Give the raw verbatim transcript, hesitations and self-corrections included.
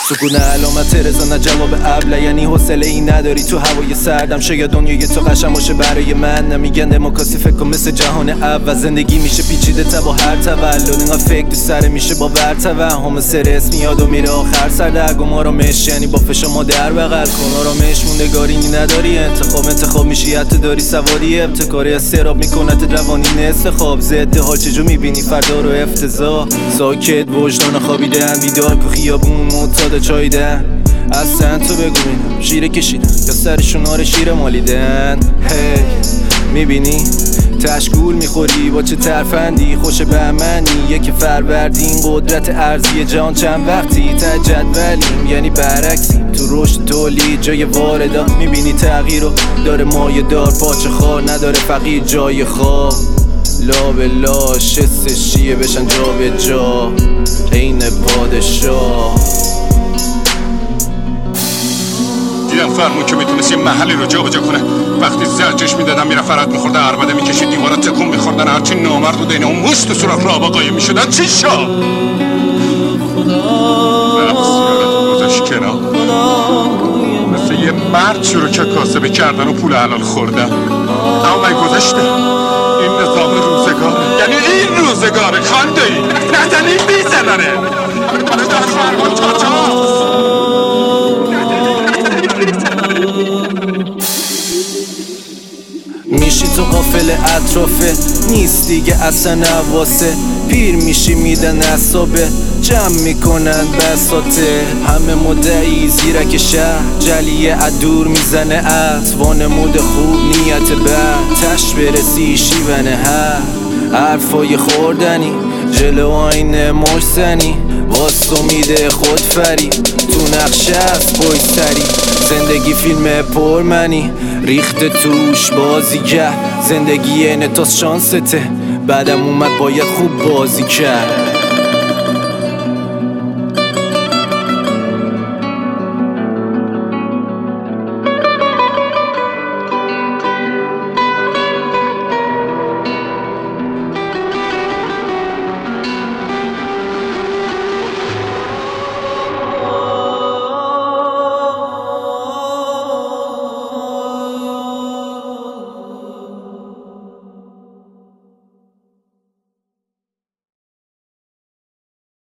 سکون علامت رضا نه جواب ابله، یعنی حوصله ای نداری تو هوای سردم. شاید دنیای تو قشنگ باشه برای من، نمیگن دموکراسی فکر کن مثل جهان اول. زندگی میشه پیچیده تا با هر تولد، اینقدر فکر تو سر میشه با ور توهم. استرس میاد و میره آخر سر درگم. آرامش یعنی با فشا ما در بغل کن. آرامش موندگاری نداری، انتخاب انتخاب میشی حتی داری سواری ابتکاری. استراب میکنت روانی نصف خواب، ضد حال چجور میبینی فردا رو افتضاح. ساکت وجدان خوابیدن، بیدار که خیابون معتاد چاییدن. اصلا تو بگو بینم شیره کشیدن یا سرشون آره شیر مالیدن. هی میبینی تشکول میخوری با چه ترفندی، خوش بهمنی یک فروردین. قدرت ارضی جان چند وقتی ته جدولیم، یعنی برعکسیم تو رشد تولید جای واردات. میبینی تغییر رو داره مایه دار، پاچه خار نداره فقیر جای خواب. لا به لا شستشیه بشن جا به جا عین پادشاه. دیدم فرمون که میتونست یه محلی رو جا بجا کنه. وقتی زرجش میدادم میره فرد میخورده، عربده میکشید دیوارا تکون میخوردن، هرچی نامرد و دین اون مشت سراخ را آقایی میشدن. چی شد؟ رفت سیارتو گذاشت کنار، مثل یه مرد شروع که کاسبه کردن و پول حلال خوردن. اما من گذاشته این نظام روزگاره، یعنی این روزگاره خانده ای نزنی میزننه. میشی تو قافل اطرافه نیست دیگه اصلا حواسه. پیر میشی میدن اصابه جمع میکنن بساته. همه مدعی زیرک شهر جلیه ادور میزنه اتوان مود خوب نیت بد تش برسی شیونه هر حرفای خوردنی جلو آینه محسنی واسه میده خودفری تو نقشه است پای سری. زندگی فیلم پرمنی ریخته توش بازیگر. زندگی اینه تا شانسته بعدم اومد باید خوب بازی کرد.